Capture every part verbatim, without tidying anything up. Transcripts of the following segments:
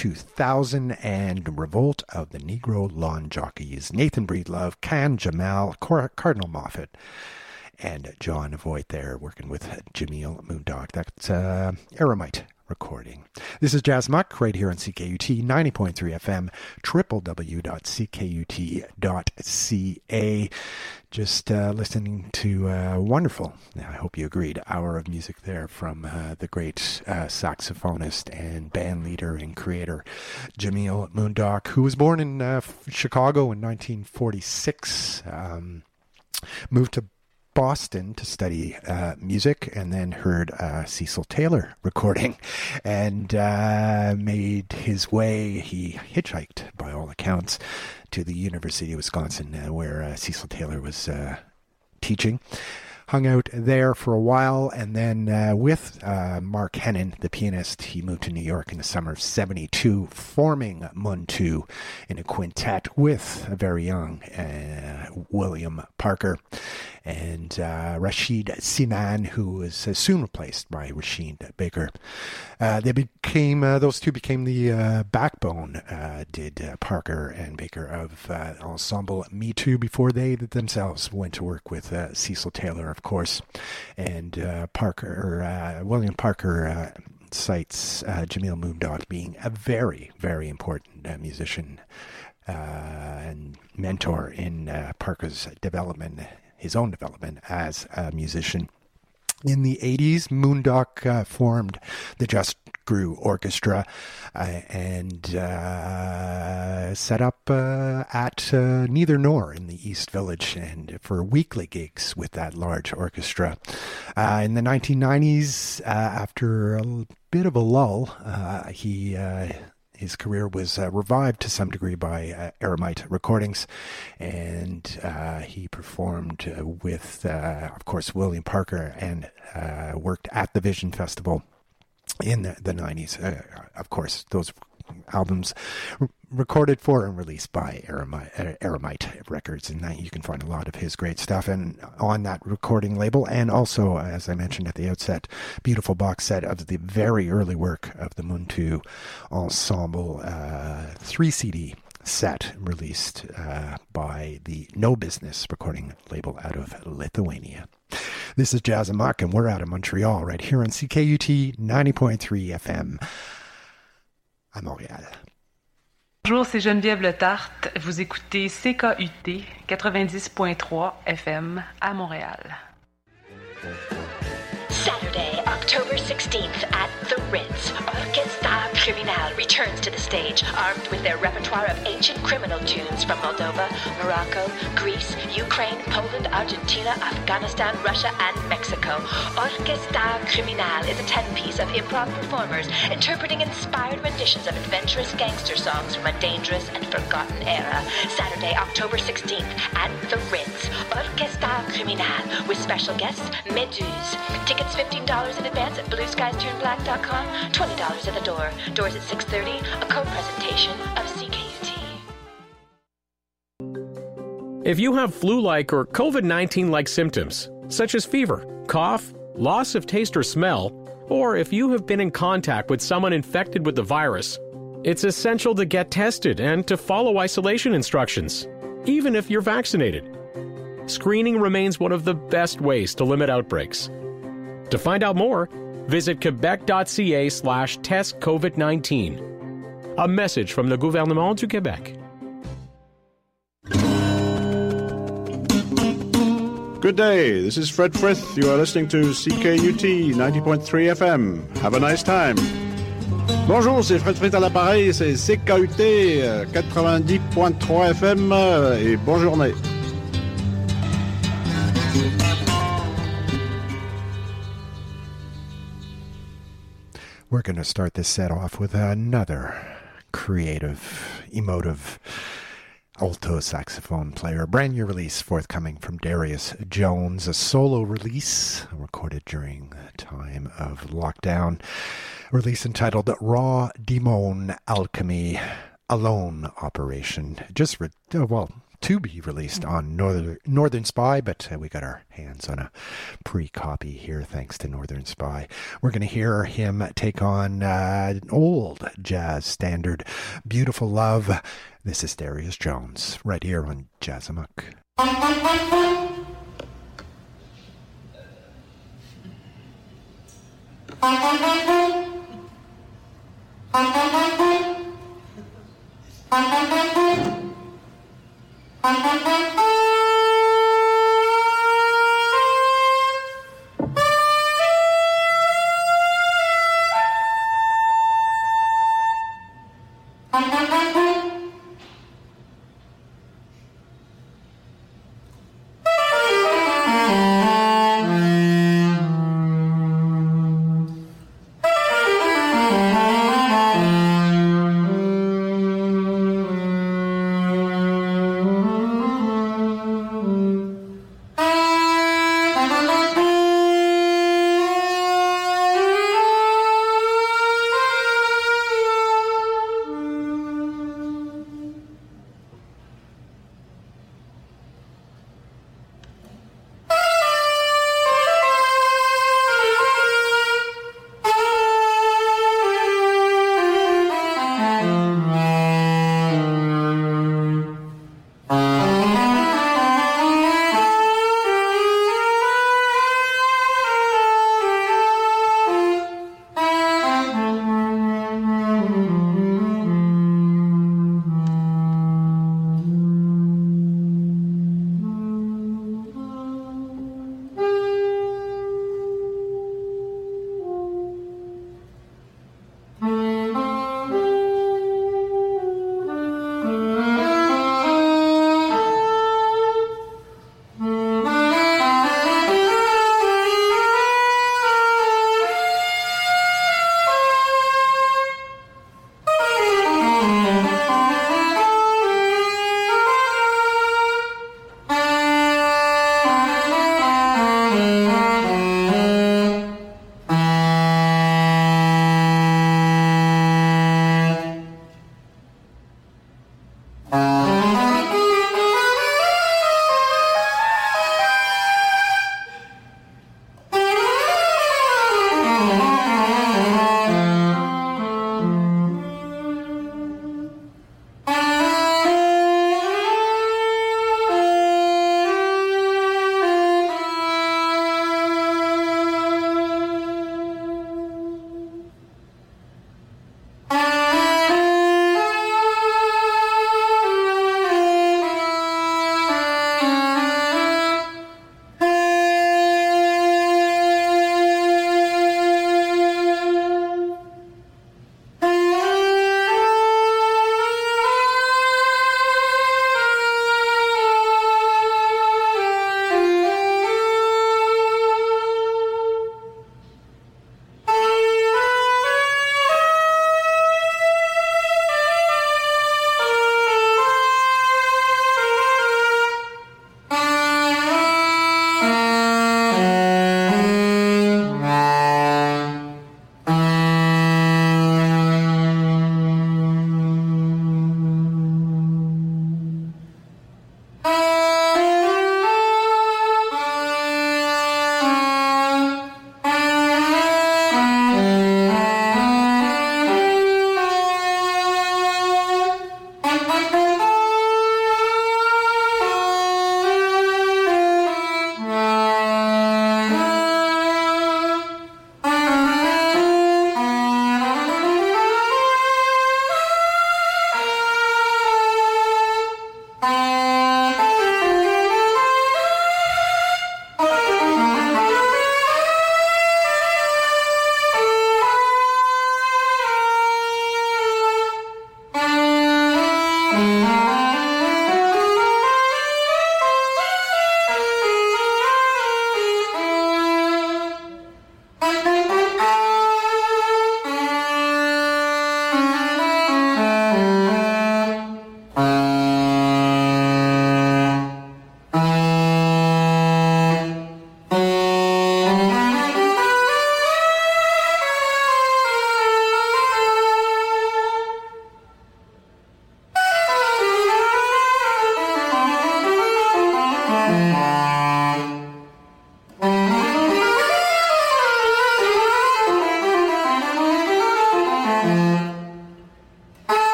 two thousand, and Revolt of the Negro Lawn Jockeys. Nathan Breedlove, Can Jamal, Cor- Cardinal Moffat, and John Voight there working with Jamil Moondog. That's uh, Eremite recording. This is Jazz Muck right here on C K U T ninety point three F M, w w w dot c k u t dot c a. Just uh, listening to uh, wonderful, I hope you agreed, hour of music there from uh, the great uh, saxophonist and band leader and creator Jamil Moondog, who was born in uh, Chicago in nineteen forty-six, um, moved to Boston to study uh, music, and then heard uh, Cecil Taylor recording and uh, made his way. He hitchhiked, by all accounts, to the University of Wisconsin, uh, where uh, Cecil Taylor was uh, teaching. Hung out there for a while, and then uh, with uh, Mark Hennon, the pianist, he moved to New York in the summer of seventy-two, forming Muntu in a quintet with a very young uh, William Parker and uh, Rashid Sinan, who was uh, soon replaced by Rashid Baker. Uh, they became uh, those two became the uh, backbone, uh, did uh, Parker and Baker, of uh, ensemble Me Too, before they themselves went to work with uh, Cecil Taylor, of course. And uh, Parker, uh, William Parker uh, cites uh, Jamil Moondog being a very, very important uh, musician uh, and mentor in uh, Parker's development, his own development as a musician. In the eighties, Moondog uh, formed the Just Grew Orchestra uh, and uh, set up uh, at uh, Neither Nor in the East Village, and for weekly gigs with that large orchestra. Uh, in the nineteen nineties, uh, after a bit of a lull, uh, he uh, his career was uh, revived to some degree by uh, Eremite Recordings, and uh, he performed uh, with, uh, of course, William Parker, and uh, worked at the Vision Festival in the, the nineties. Uh, of course, those albums r- recorded for and released by Eremite, Eremite Records, and that you can find a lot of his great stuff and on that recording label. And also, as I mentioned at the outset, beautiful box set of the very early work of the Muntu Ensemble, uh, three C D set released uh, by the No Business recording label out of Lithuania. This is Jazz Amok, and we're out of Montreal right here on C K U T ninety point three F M à Montréal. Bonjour, c'est Geneviève Le Tarte. Vous écoutez C K U T quatre-vingt-dix point trois F M à Montréal. Saturday, October sixteenth at the Ritz, Orchestra Criminal returns to the stage, armed with their repertoire of ancient criminal tunes from Moldova, Morocco, Greece, Ukraine, Poland, Argentina, Afghanistan, Russia, and Mexico. Orchestra Criminal is a ten-piece of improv performers interpreting inspired renditions of adventurous gangster songs from a dangerous and forgotten era. Saturday, October sixteenth at the Ritz, Orchestra Criminal, with special guests, Meduse. Tickets fifteen dollars in advance at blue skies turn black dot com, twenty dollars at the door. Doors at six thirty, a co-presentation of C K U T. If you have flu-like or covid nineteen-like symptoms, such as fever, cough, loss of taste or smell, or if you have been in contact with someone infected with the virus, it's essential to get tested and to follow isolation instructions, even if you're vaccinated. Screening remains one of the best ways to limit outbreaks. To find out more, visit quebec.ca slash test covid nineteen. A message from le gouvernement du Québec. Good day, this is Fred Frith. You are listening to C K U T ninety point three F M. Have a nice time. Bonjour, c'est Fred Frith à l'appareil, c'est C K U T quatre-vingt-dix point trois F M et bonne journée. We're going to start this set off with another creative, emotive alto saxophone player. A brand new release forthcoming from Darius Jones, a solo release recorded during the time of lockdown. A release entitled Raw Demon Alchemy Alone Operation. Just, re- well, to be released on Northern, Northern Spy, but uh, we got our hands on a pre-copy here thanks to Northern Spy. We're going to hear him take on uh, an old jazz standard, Beautiful Love. This is Darius Jones, right here on Jazz Amok.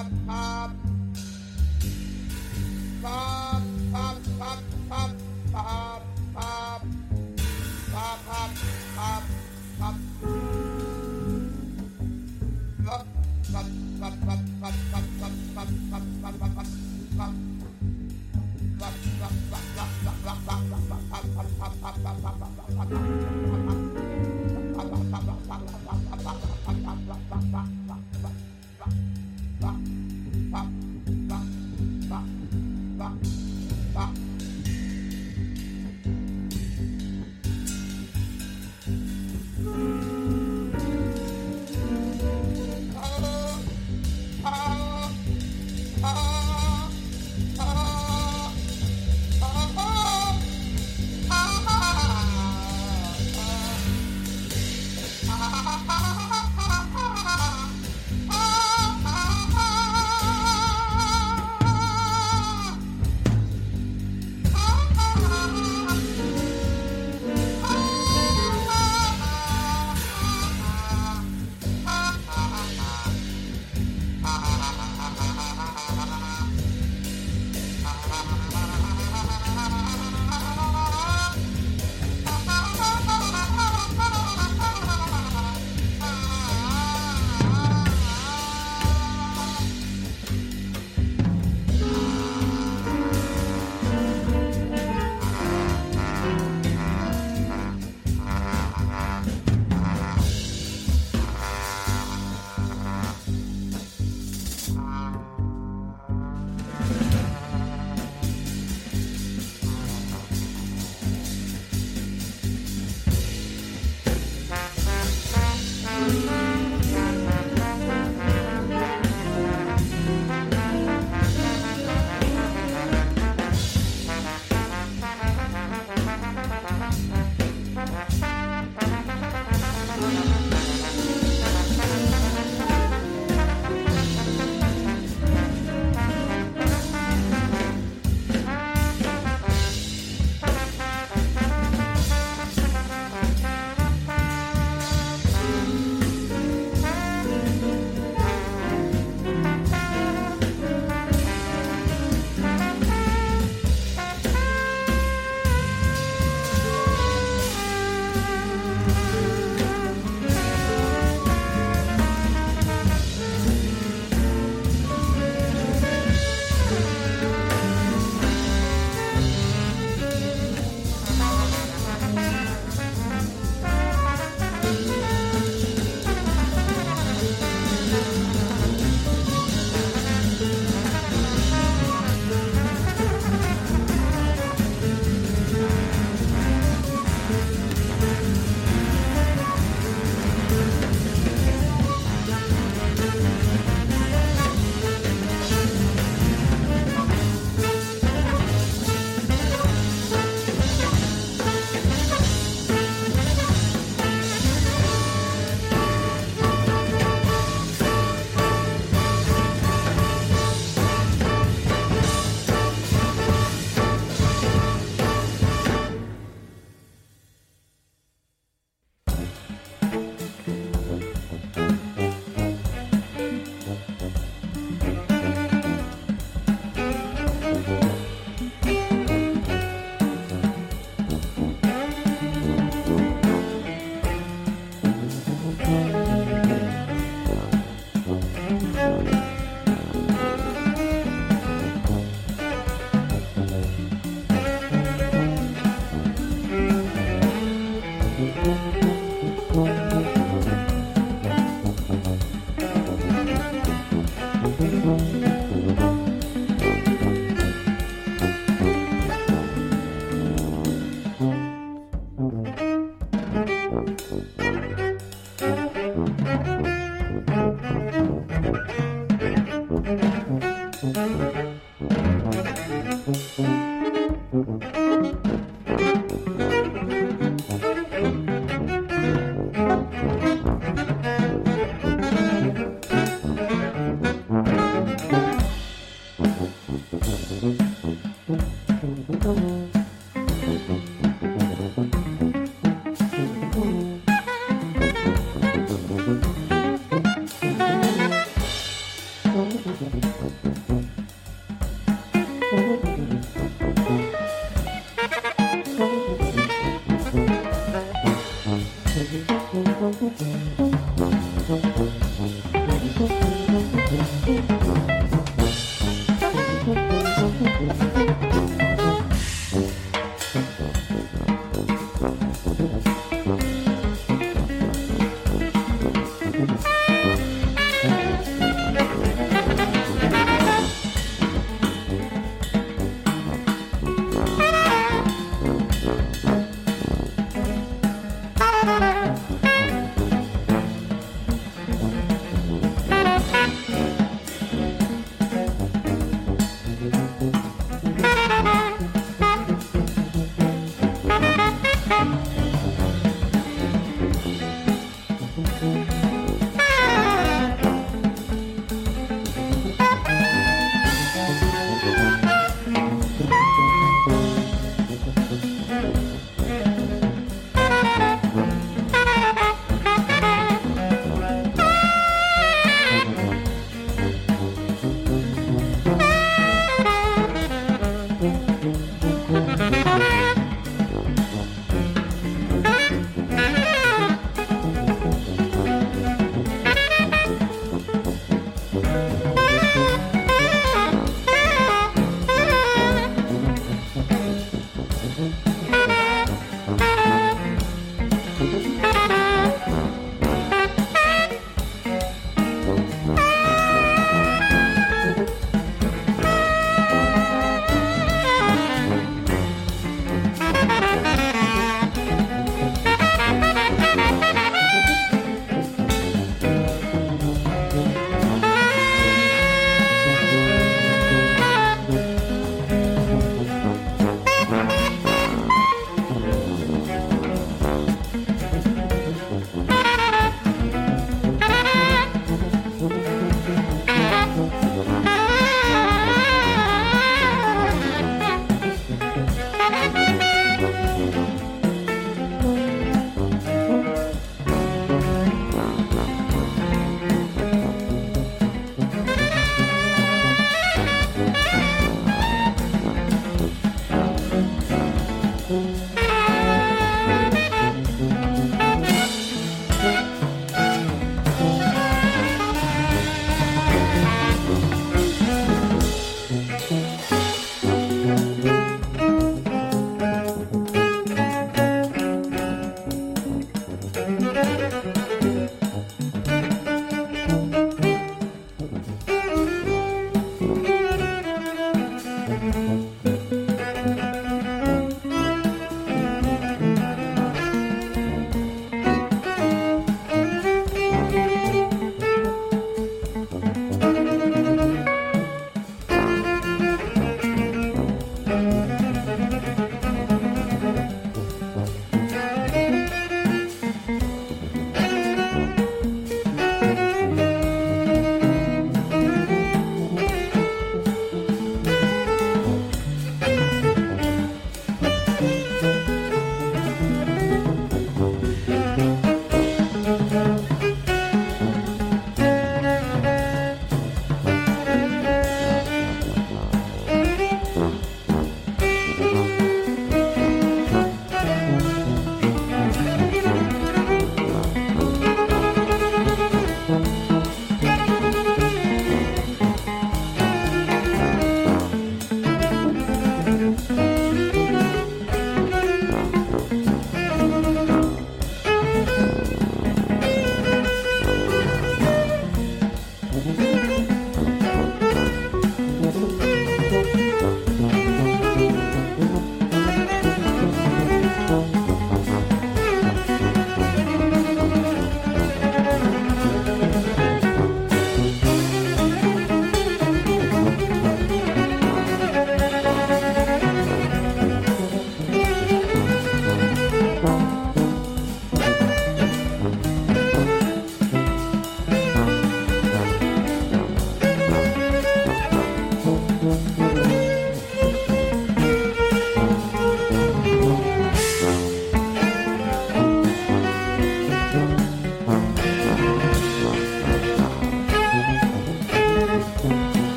Thank you.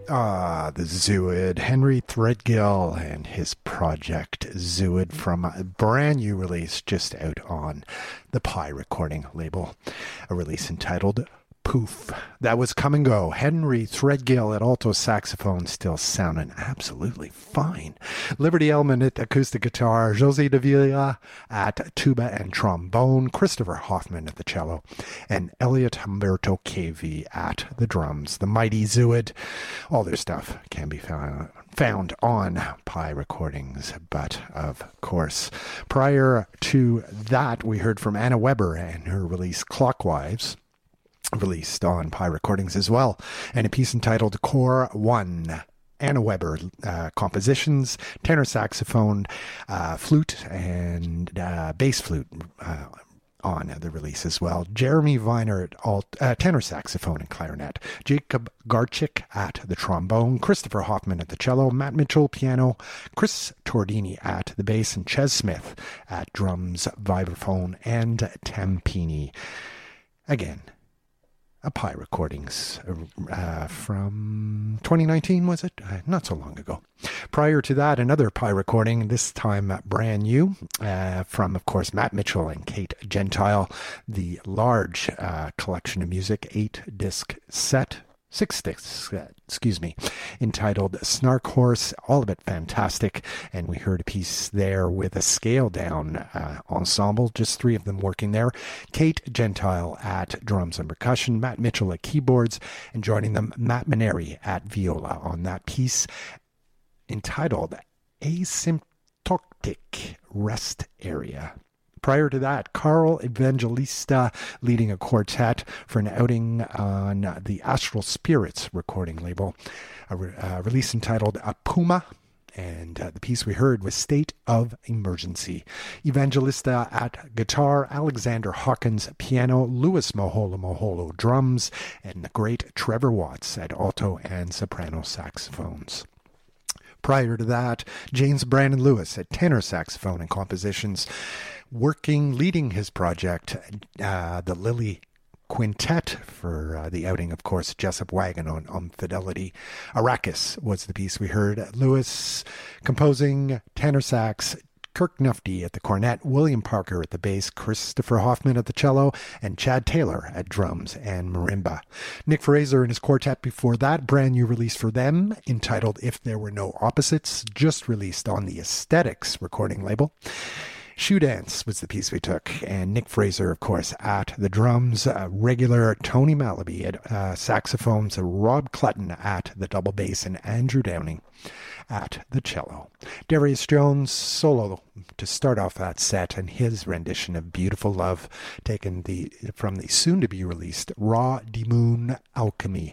Ah, the Zooid, Henry Threadgill and his project Zooid from a brand new release just out on the Pie Recording label. A release entitled Poof. That was Come and Go. Henry Threadgill at alto saxophone, still sounding absolutely fine. Liberty Ellman at acoustic guitar. Jose Davila at tuba and trombone. Christopher Hoffman at the cello. And Elliot Humberto K V at the drums. The mighty Zooid. All their stuff can be found found on Pie Recordings, but of course, prior to that, we heard from Anna Weber and her release Clockwives, released on Pie Recordings as well, and a piece entitled Core One. Anna Weber uh, compositions, tenor saxophone, uh, flute, and uh, bass flute uh, on the release as well. Jeremy Viner at alt, uh, tenor saxophone and clarinet. Jacob Garchik at the trombone. Christopher Hoffman at the cello. Matt Mitchell piano. Chris Tordini at the bass. And Ches Smith at drums, vibraphone, and tampini. Again, a Pie Recordings uh, from twenty nineteen, was it? Uh, not so long ago. Prior to that, another Pie recording, this time brand new, uh, from, of course, Matt Mitchell and Kate Gentile. The large uh, collection of music, eight-disc set, six discs, uh, excuse me, entitled Snark Horse, all of it fantastic. And we heard a piece there with a scale down uh, ensemble, just three of them working there. Kate Gentile at drums and percussion, Matt Mitchell at keyboards, and joining them, Matt Maneri at viola on that piece entitled Asymptotic Rest Area. Prior to that, Carl Evangelista leading a quartet for an outing on the Astral Spirits recording label, a re- uh, release entitled A Puma, and uh, the piece we heard was State of Emergency. Evangelista at guitar, Alexander Hawkins piano, Louis Moholo Moholo drums, and the great Trevor Watts at alto and soprano saxophones. Prior to that, James Brandon Lewis at tenor saxophone and compositions, working, leading his project, uh, the Lily Quintet, for uh, the outing, of course, Jessup Wagon on, on Fidelity. Arrakis was the piece we heard. Lewis composing, tenor sax, Kirk Nufty at the cornet, William Parker at the bass, Christopher Hoffman at the cello, and Chad Taylor at drums and marimba. Nick Fraser and his quartet before that, brand new release for them, entitled If There Were No Opposites, just released on the Aesthetics recording label. Shoe Dance was the piece we took, and Nick Fraser, of course, at the drums, uh, regular Tony Malaby at uh, saxophones, uh, Rob Clutton at the double bass, and Andrew Downing at the cello. Darius Jones solo to start off that set, and his rendition of Beautiful Love, taken the from the soon-to-be-released Raw de Moon Alchemy.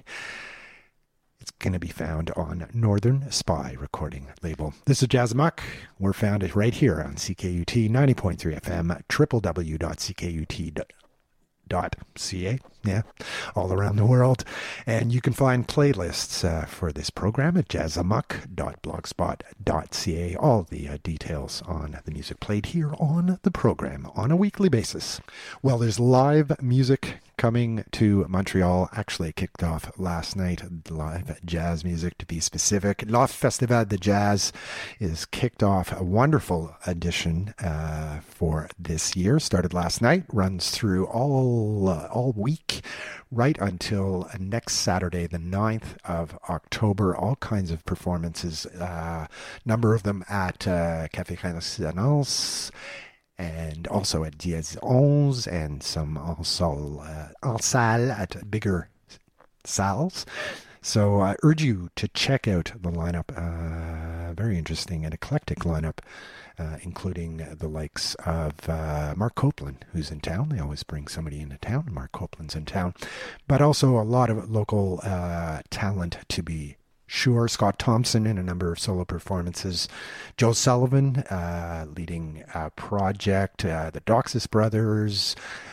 It's going to be found on Northern Spy recording label. This is Jazz Muck. We're found right here on C K U T ninety point three F M, w w w dot c k u t dot c a, yeah, all around the world. And you can find playlists uh, for this program at jazzamuck dot blogspot dot c a. All the uh, details on the music played here on the program on a weekly basis. Well, there's live music coming to Montreal, actually kicked off last night, live jazz music to be specific. La Festival de Jazz is kicked off, a wonderful edition uh, for this year. Started last night, runs through all uh, all week, right until next Saturday, the ninth of October. All kinds of performances, uh, number of them at uh, Café Renaissance, and also at Diez Onze, and some also uh, en salle at bigger salles. So I urge you to check out the lineup. Uh, very interesting and eclectic lineup, uh, including the likes of uh, Mark Copeland, who's in town. They always bring somebody into town. Mark Copeland's in town. But also a lot of local uh, talent to be sure. Scott Thompson in a number of solo performances. Joe Sullivan uh, leading a project. Uh, the Doxis Brothers.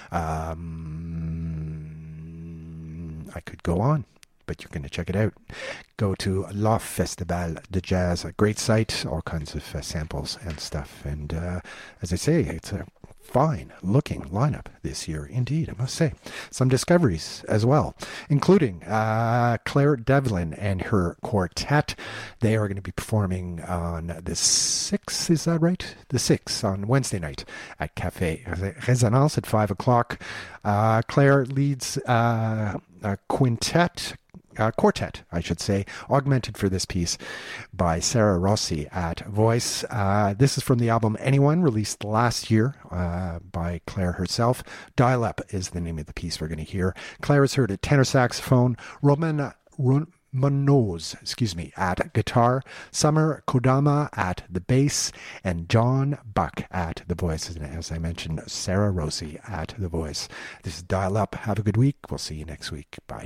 Um, I could go on, but you're going to check it out. Go to La Festival de Jazz, a great site, all kinds of uh, samples and stuff. And uh, as I say, it's a fine looking lineup this year indeed, I must say. Some discoveries as well, including uh, Claire Devlin and her quartet. They are going to be performing on the sixth, is that right? The sixth on Wednesday night at Café Résonance at five o'clock. Uh, Claire leads uh, a quintet, Uh, quartet, I should say, augmented for this piece by Sarah Rossi at voice. Uh, this is from the album Anyone, released last year uh, by Claire herself. Dial Up is the name of the piece we're going to hear. Claire is heard at tenor saxophone, Roman Munoz, excuse me, at guitar, Summer Kodama at the bass, and John Buck at the voice. And as I mentioned, Sarah Rossi at the voice. This is Dial Up. Have a good week. We'll see you next week. Bye.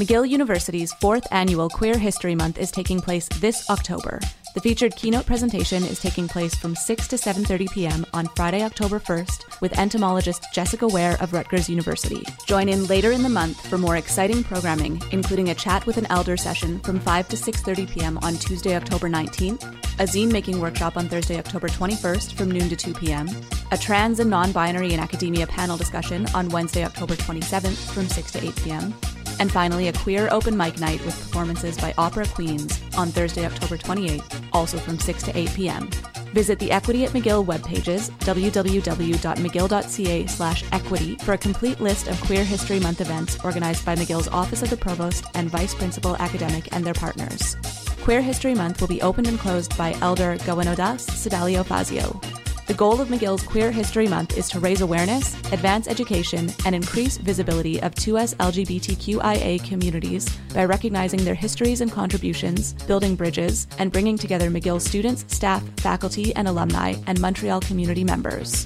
McGill University's fourth annual Queer History Month is taking place this October. The featured keynote presentation is taking place from six to seven thirty p.m. on Friday, October first, with entomologist Jessica Ware of Rutgers University. Join in later in the month for more exciting programming, including a chat with an elder session from five to six thirty p.m. on Tuesday, October nineteenth, a zine-making workshop on Thursday, October twenty-first from noon to two p.m., a trans and non-binary in academia panel discussion on Wednesday, October twenty-seventh from six to eight p.m., and finally a queer open mic night with performances by Opera Queens on Thursday, October twenty-eighth, also from six to eight p.m. Visit the Equity at McGill webpages, w w w dot mcgill dot c a slash equity, for a complete list of Queer History Month events organized by McGill's Office of the Provost and Vice Principal Academic and their partners. Queer History Month will be opened and closed by Elder Gawanodas Sedalio Fazio. The goal of McGill's Queer History Month is to raise awareness, advance education, and increase visibility of two S L G B T Q I A communities by recognizing their histories and contributions, building bridges, and bringing together McGill students, staff, faculty, and alumni, and Montreal community members.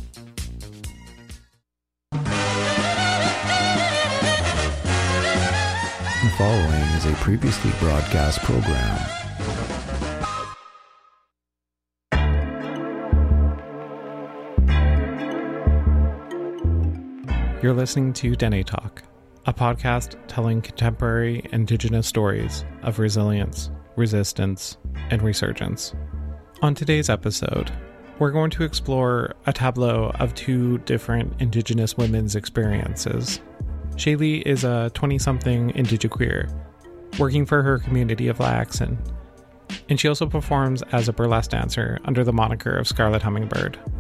The following is a previously broadcast program. You're listening to Dene Talk, a podcast telling contemporary Indigenous stories of resilience, resistance, and resurgence. On today's episode, we're going to explore a tableau of two different Indigenous women's experiences. Shaylee is a twenty-something indigiqueer, working for her community of Laxon, and she also performs as a burlesque dancer under the moniker of Scarlet Hummingbird.